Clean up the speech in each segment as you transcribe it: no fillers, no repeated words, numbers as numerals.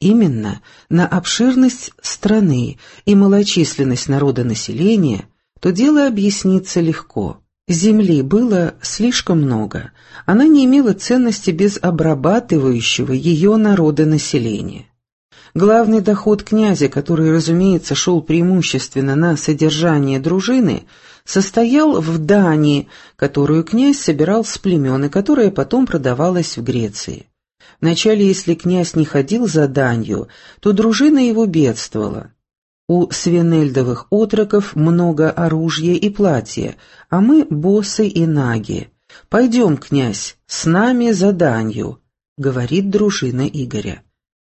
именно на обширность страны и малочисленность народонаселения, то дело объяснится легко. Земли было слишком много, она не имела ценности без обрабатывающего ее народонаселения. Главный доход князя, который, разумеется, шел преимущественно на содержание дружины, состоял в дани, которую князь собирал с племен и которая потом продавалась в Греции. Вначале, если князь не ходил за данью, то дружина его бедствовала. У свинельдовых отроков много оружия и платья, а мы босы и наги. «Пойдем, князь, с нами за данью», — говорит дружина Игоря.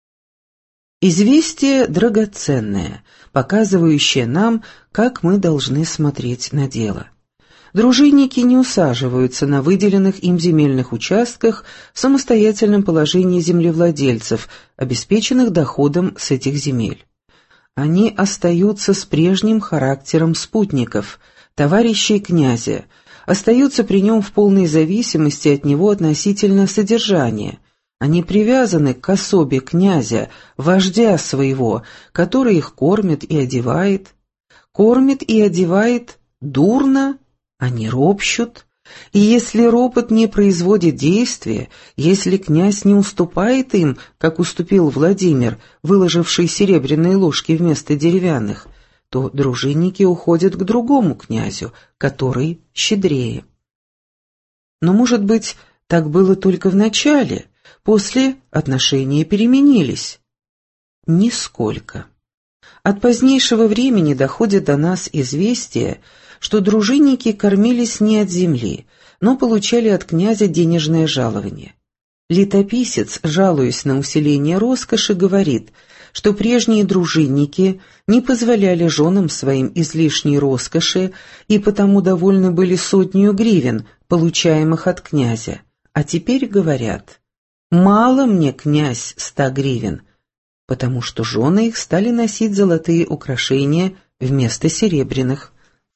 Известие драгоценное, показывающее нам, как мы должны смотреть на дело. Дружинники не усаживаются на выделенных им земельных участках в самостоятельном положении землевладельцев, обеспеченных доходом с этих земель. Они остаются с прежним характером спутников, товарищей князя, остаются при нем в полной зависимости от него относительно содержания. Они привязаны к особе князя, вождя своего, который их кормит и одевает. Кормит и одевает дурно, они ропщут. И если ропот не производит действия, если князь не уступает им, как уступил Владимир, выложивший серебряные ложки вместо деревянных, то дружинники уходят к другому князю, который щедрее. Но, может быть, так было только в начале. После отношения переменились. Нисколько. От позднейшего времени доходит до нас известие, что дружинники кормились не от земли, но получали от князя денежное жалование. Летописец, жалуясь на усиление роскоши, говорит, что прежние дружинники не позволяли женам своим излишней роскоши и потому довольны были 100 гривен, получаемых от князя, а теперь говорят: «Мало мне, князь, 100 гривен», потому что жены их стали носить золотые украшения вместо серебряных.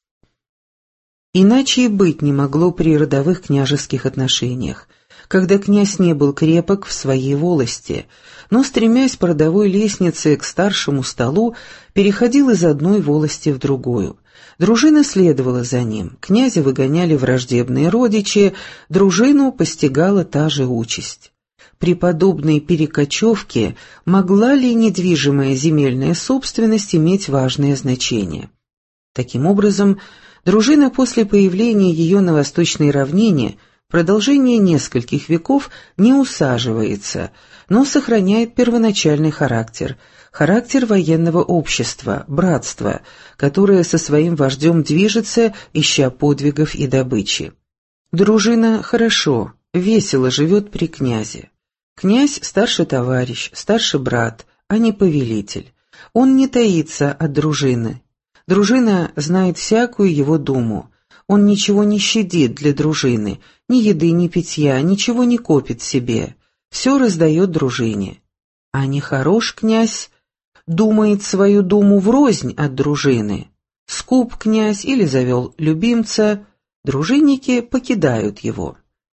Иначе и быть не могло при родовых княжеских отношениях, когда князь не был крепок в своей волости, но, стремясь по родовой лестнице к старшему столу, переходил из одной волости в другую. Дружина следовала за ним, князя выгоняли враждебные родичи, дружину постигала та же участь. При подобной перекочевке могла ли недвижимая земельная собственность иметь важное значение? Таким образом, дружина после появления ее на восточной равнине в продолжение нескольких веков не усаживается, но сохраняет первоначальный характер военного общества, братства, которое со своим вождем движется, ища подвигов и добычи. Дружина хорошо, весело живет при князе. Князь – старший товарищ, старший брат, а не повелитель. Он не таится от дружины. Дружина знает всякую его думу. Он ничего не щадит для дружины, ни еды, ни питья, ничего не копит себе. Все раздает дружине. А нехорош князь думает свою думу врознь от дружины. Скуп князь или завел любимца, дружинники покидают его.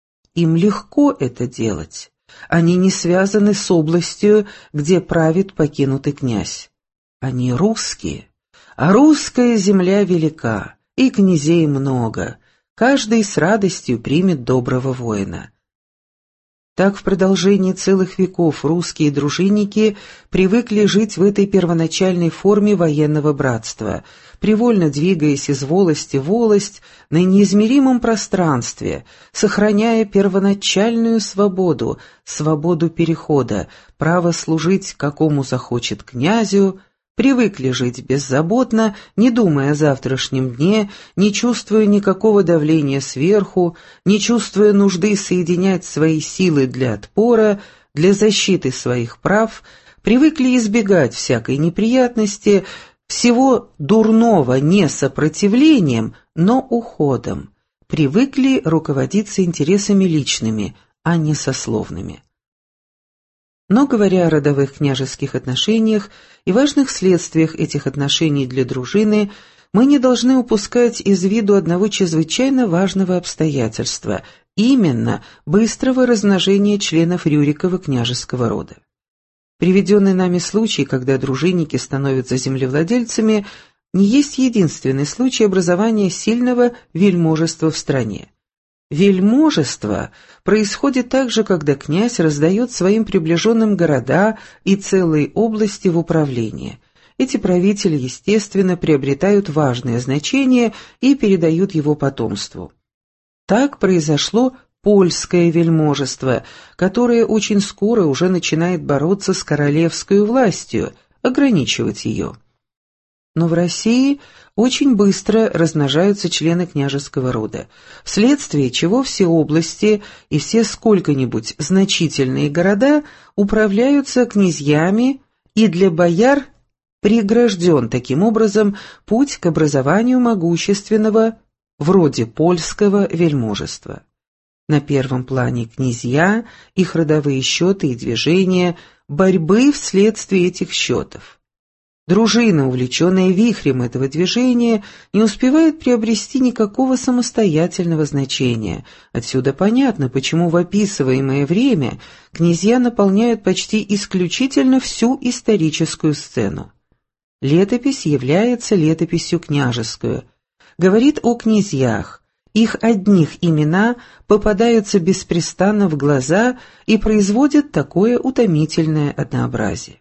Им легко это делать. Они не связаны с областью, где правит покинутый князь. Они русские, а русская земля велика, и князей много, каждый с радостью примет доброго воина. Так в продолжении целых веков русские дружинники привыкли жить в этой первоначальной форме военного братства, привольно двигаясь из волости в волость на неизмеримом пространстве, сохраняя первоначальную свободу, свободу перехода, право служить какому захочет князю, привыкли жить беззаботно, не думая о завтрашнем дне, не чувствуя никакого давления сверху, не чувствуя нужды соединять свои силы для отпора, для защиты своих прав, привыкли избегать всякой неприятности, всего дурного не сопротивлением, но уходом, привыкли руководиться интересами личными, а не сословными. Но, говоря о родовых княжеских отношениях и важных следствиях этих отношений для дружины, мы не должны упускать из виду одного чрезвычайно важного обстоятельства, именно быстрого размножения членов Рюрикова княжеского рода. Приведенный нами случай, когда дружинники становятся землевладельцами, не есть единственный случай образования сильного вельможества в стране. Вельможество происходит также, когда князь раздает своим приближенным города и целые области в управление. Эти правители, естественно, приобретают важное значение и передают его потомству. Так произошло польское вельможество, которое очень скоро уже начинает бороться с королевской властью, ограничивать ее. Но в России очень быстро размножаются члены княжеского рода, вследствие чего все области и все сколько-нибудь значительные города управляются князьями, и для бояр прегражден таким образом путь к образованию могущественного, вроде польского вельможества. На первом плане князья, их родовые счеты и движения, борьбы вследствие этих счетов. Дружина, увлеченная вихрем этого движения, не успевает приобрести никакого самостоятельного значения. Отсюда понятно, почему в описываемое время князья наполняют почти исключительно всю историческую сцену. Летопись является летописью княжескую, говорит о князьях, их одних имена попадаются беспрестанно в глаза и производят такое утомительное однообразие.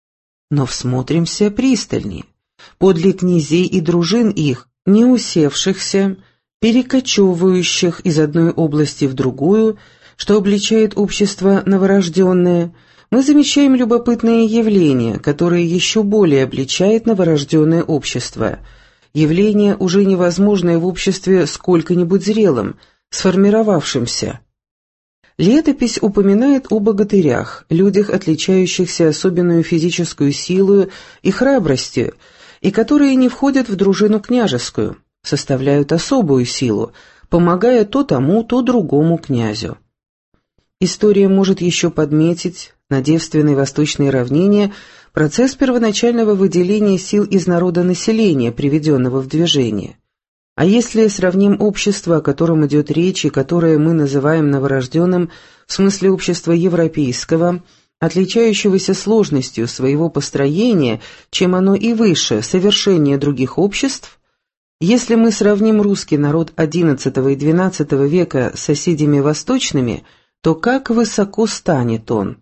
Но всмотримся пристальнее. Подле князей и дружин их, не усевшихся, перекочевывающих из одной области в другую, что обличает общество новорожденное, мы замечаем любопытное явление, которое еще более обличает новорожденное общество. Явление, уже невозможное в обществе сколько-нибудь зрелом, сформировавшемся. Летопись упоминает о богатырях, людях, отличающихся особенную физическую силою и храбростью, и которые не входят в дружину княжескую, составляют особую силу, помогая то тому, то другому князю. История может еще подметить на девственной восточной равнине процесс первоначального выделения сил из народонаселения, приведенного в движение. А если сравним общество, о котором идет речь и которое мы называем новорожденным в смысле общества европейского, отличающегося сложностью своего построения, чем оно и выше, совершения других обществ, если мы сравним русский народ XI и XII века с соседями восточными, то как высоко станет он?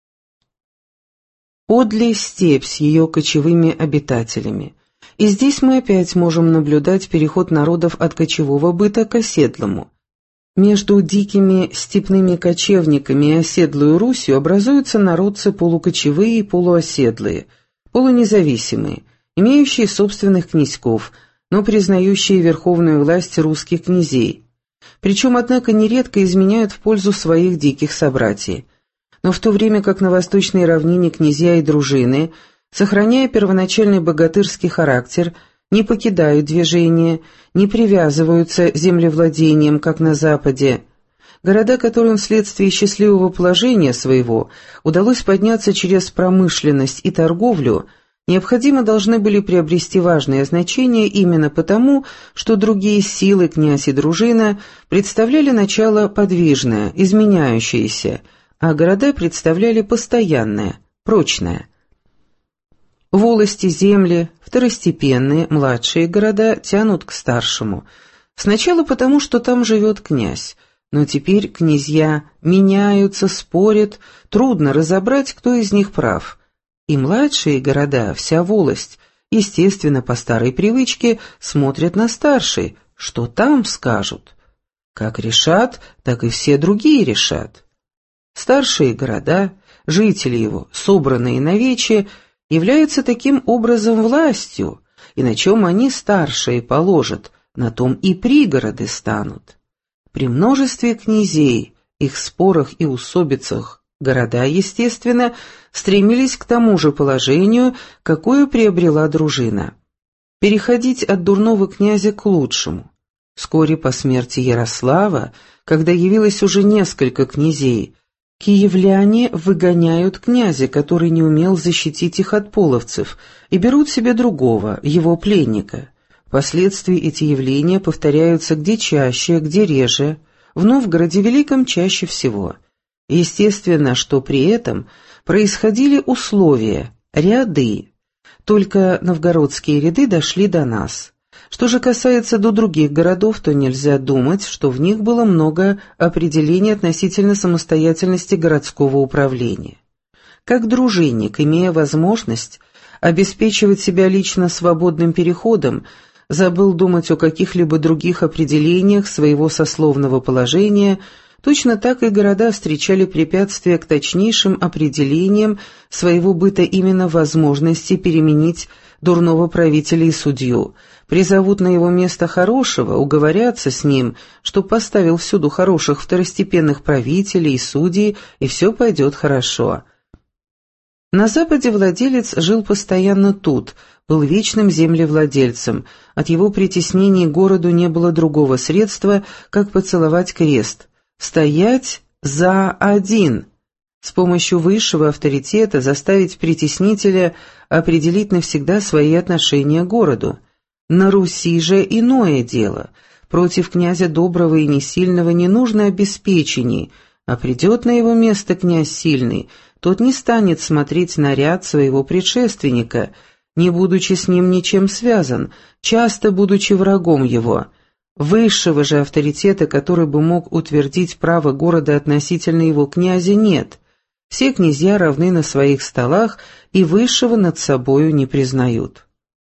Подле степь с ее кочевыми обитателями. И здесь мы опять можем наблюдать переход народов от кочевого быта к оседлому. Между дикими степными кочевниками и оседлую Русью образуются народцы полукочевые и полуоседлые, полунезависимые, имеющие собственных князьков, но признающие верховную власть русских князей. Причем, однако, нередко изменяют в пользу своих диких собратьев. Но в то время как на восточной равнине князья и дружины, сохраняя первоначальный богатырский характер, не покидают движение, не привязываются землевладением, как на Западе. Города, которым вследствие счастливого положения своего удалось подняться через промышленность и торговлю, необходимо должны были приобрести важное значение именно потому, что другие силы, князь и дружина, представляли начало подвижное, изменяющееся, а города представляли постоянное, прочное. Волости, земли, второстепенные, младшие города тянут к старшему. Сначала потому, что там живет князь, но теперь князья меняются, спорят, трудно разобрать, кто из них прав. И младшие города, вся волость, естественно, по старой привычке, смотрят на старший, что там скажут. Как решат, так и все другие решат. Старшие города, жители его, собранные навече, являются таким образом властью, и на чем они старшие положат, на том и пригороды станут. При множестве князей, их спорах и усобицах, города, естественно, стремились к тому же положению, какое приобрела дружина. Переходить от дурного князя к лучшему. Вскоре по смерти Ярослава, когда явилось уже несколько князей, киевляне выгоняют князя, который не умел защитить их от половцев, и берут себе другого, его пленника. Впоследствии эти явления повторяются где чаще, где реже, в Новгороде Великом чаще всего. Естественно, что при этом происходили условия, ряды. Только новгородские ряды дошли до нас. Что же касается до других городов, то нельзя думать, что в них было много определений относительно самостоятельности городского управления. Как дружинник, имея возможность обеспечивать себя лично свободным переходом, забыл думать о каких-либо других определениях своего сословного положения, точно так и города встречали препятствия к точнейшим определениям своего быта именно в возможности переменить дурного правителя и судью, призовут на его место хорошего, уговорятся с ним, чтоб поставил всюду хороших второстепенных правителей и судей, и все пойдет хорошо. На Западе владелец жил постоянно тут, был вечным землевладельцем, от его притеснений к городу не было другого средства, как поцеловать крест, стоять за один, с помощью высшего авторитета заставить притеснителя определить навсегда свои отношения к городу. На Руси же иное дело. Против князя доброго и несильного не нужно обеспечений, а придет на его место князь сильный, тот не станет смотреть на ряд своего предшественника, не будучи с ним ничем связан, часто будучи врагом его. Высшего же авторитета, который бы мог утвердить право города относительно его князя, нет. Все князья равны на своих столах и высшего над собою не признают.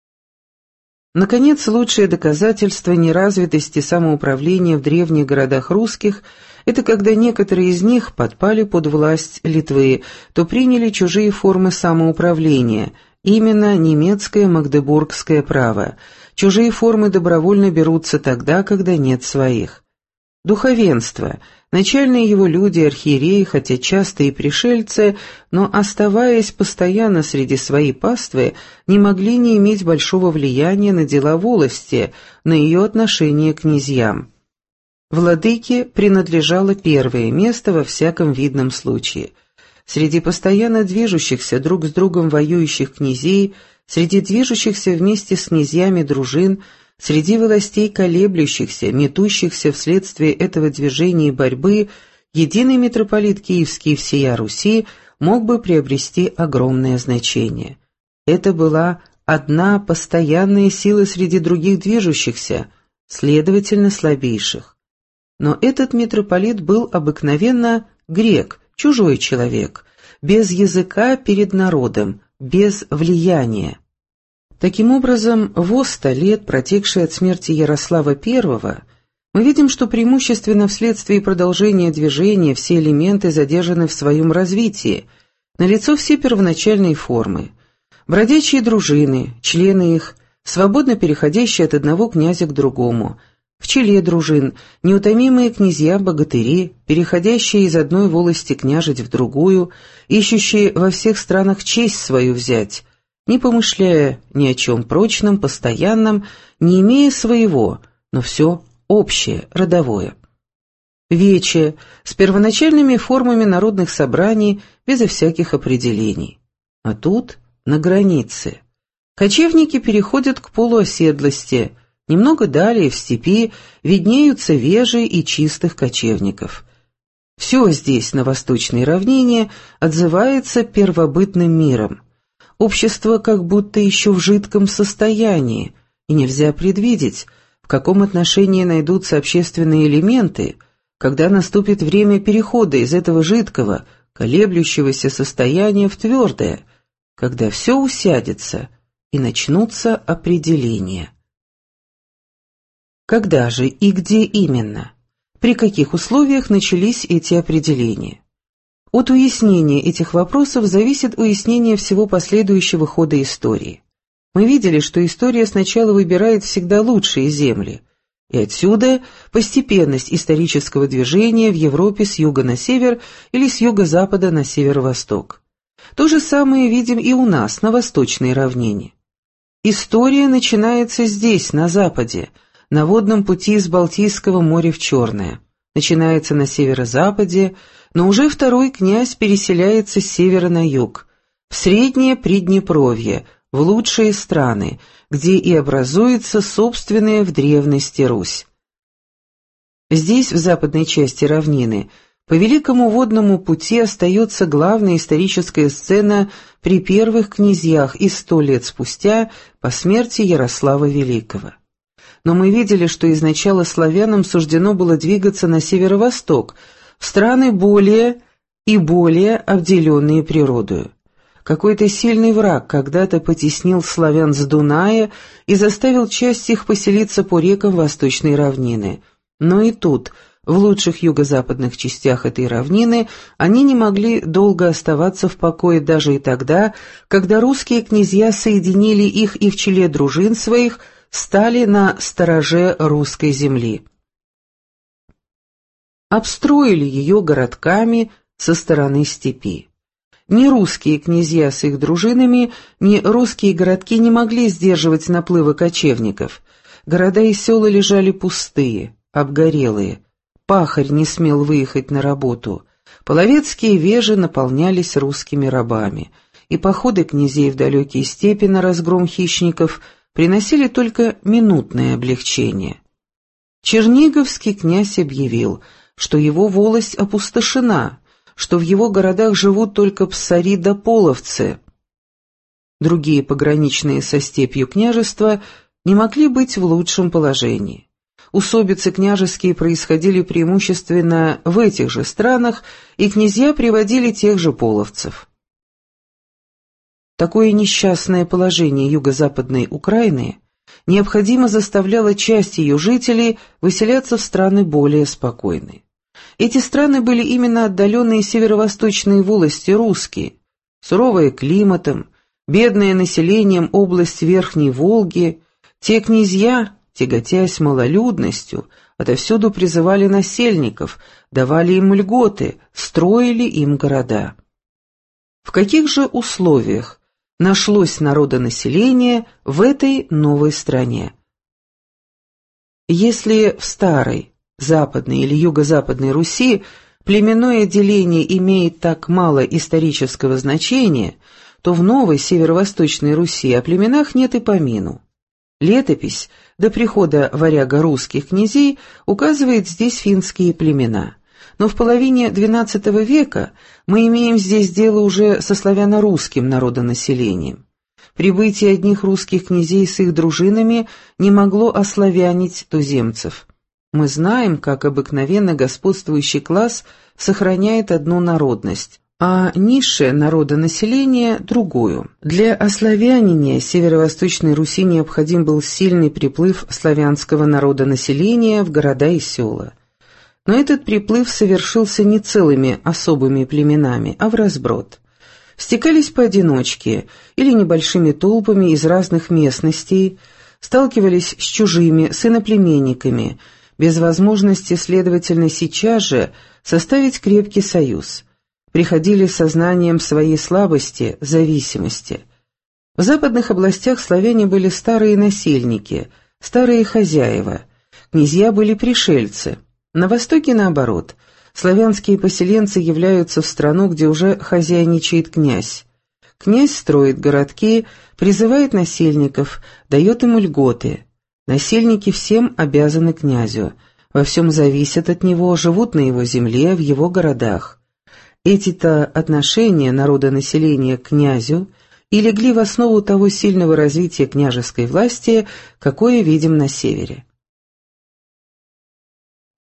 Наконец, лучшее доказательство неразвитости самоуправления в древних городах русских – это когда некоторые из них подпали под власть Литвы, то приняли чужие формы самоуправления, именно немецкое магдебургское право. Чужие формы добровольно берутся тогда, когда нет своих. Духовенство, начальные его люди, архиереи, хотя часто и пришельцы, но, оставаясь постоянно среди своей паствы, не могли не иметь большого влияния на дела волости, на ее отношение к князьям. Владыке принадлежало первое место во всяком видном случае. Среди постоянно движущихся друг с другом воюющих князей, среди движущихся вместе с князьями дружин, среди властей колеблющихся, метущихся вследствие этого движения и борьбы, единый митрополит Киевский и всея Руси мог бы приобрести огромное значение. Это была одна постоянная сила среди других движущихся, следовательно, слабейших. Но этот митрополит был обыкновенно грек, чужой человек, без языка перед народом, без влияния. Таким образом, в 100 лет, протекшие от смерти Ярослава I, мы видим, что преимущественно вследствие продолжения движения все элементы задержаны в своем развитии, налицо все первоначальные формы. Бродячие дружины, члены их, свободно переходящие от одного князя к другому, в челе дружин неутомимые князья-богатыри, переходящие из одной волости княжить в другую, ищущие во всех странах честь свою взять, не помышляя ни о чем прочном, постоянном, не имея своего, но все общее, родовое. Вече, с первоначальными формами народных собраний, безо всяких определений. А тут, на границе. Кочевники переходят к полуоседлости. Немного далее, в степи, виднеются вежи и чистых кочевников. Все здесь, на восточной равнине, отзывается первобытным миром. Общество как будто еще в жидком состоянии, и нельзя предвидеть, в каком отношении найдутся общественные элементы, когда наступит время перехода из этого жидкого, колеблющегося состояния в твердое, когда все усядется и начнутся определения. Когда же и где именно? При каких условиях начались эти определения? От уяснения этих вопросов зависит уяснение всего последующего хода истории. Мы видели, что история сначала выбирает всегда лучшие земли, и отсюда постепенность исторического движения в Европе с юга на север или с юго-запада на северо-восток. То же самое видим и у нас, на восточной равнине. История начинается здесь, на западе, на водном пути из Балтийского моря в Черное. Начинается на северо-западе, но уже второй князь переселяется с севера на юг, в Среднее Приднепровье, в лучшие страны, где и образуется собственная в древности Русь. Здесь, в западной части равнины, По Великому водному пути остается главная историческая сцена при первых князьях и 100 лет спустя по смерти Ярослава Великого. Но мы видели, что изначально славянам суждено было двигаться на северо-восток, в страны более и более обделенные природою. Какой-то сильный враг когда-то потеснил славян с Дуная и заставил часть их поселиться по рекам Восточной равнины. Но и тут, в лучших юго-западных частях этой равнины, они не могли долго оставаться в покое даже и тогда, когда русские князья соединили их и в челе дружин своих стали на стороже русской земли. Обстроили ее городками со стороны степи. Ни русские князья с их дружинами, ни русские городки не могли сдерживать наплывы кочевников. Города и села лежали пустые, обгорелые. Пахарь не смел выехать на работу. Половецкие вежи наполнялись русскими рабами, и походы князей в далекие степи на разгром хищников приносили только минутное облегчение. Черниговский князь объявил, что его волость опустошена, что в его городах живут только псари да половцы. Другие пограничные со степью княжества не могли быть в лучшем положении. Усобицы княжеские происходили преимущественно в этих же странах, и князья приводили тех же половцев. Такое несчастное положение юго-западной Украины необходимо заставляло часть ее жителей выселяться в страны более спокойные. Эти страны были именно отдаленные северо-восточные волости русские, суровые климатом, бедное населением область Верхней Волги. Те князья, тяготясь малолюдностью, отовсюду призывали насельников, давали им льготы, строили им города. В каких же условиях нашлось народонаселение в этой новой стране? Если в старой, западной или юго-западной Руси племенное деление имеет так мало исторического значения, то в новой северо-восточной Руси о племенах нет и помину. Летопись до прихода варяга русских князей указывает здесь финские племена. Но в половине XII века мы имеем здесь дело уже со славяно-русским народонаселением. Прибытие одних русских князей с их дружинами не могло ославянить туземцев. Мы знаем, как обыкновенно господствующий класс сохраняет одну народность, а низшее народонаселение – другую. Для ославянения северо-восточной Руси необходим был сильный приплыв славянского народонаселения в города и села. Но этот приплыв совершился не целыми особыми племенами, а вразброд. Стекались поодиночке или небольшими толпами из разных местностей, сталкивались с чужими, с иноплеменниками, без возможности, следовательно, сейчас же составить крепкий союз. Приходили с сознанием своей слабости, зависимости. В западных областях славяне были старые насельники, старые хозяева, князья были пришельцы. На востоке, наоборот, славянские поселенцы являются в страну, где уже хозяйничает князь. Князь строит городки, призывает насельников, дает им льготы. Насельники всем обязаны князю, во всем зависят от него, живут на его земле, в его городах. Эти-то отношения народонаселения к князю и легли в основу того сильного развития княжеской власти, какое видим на севере.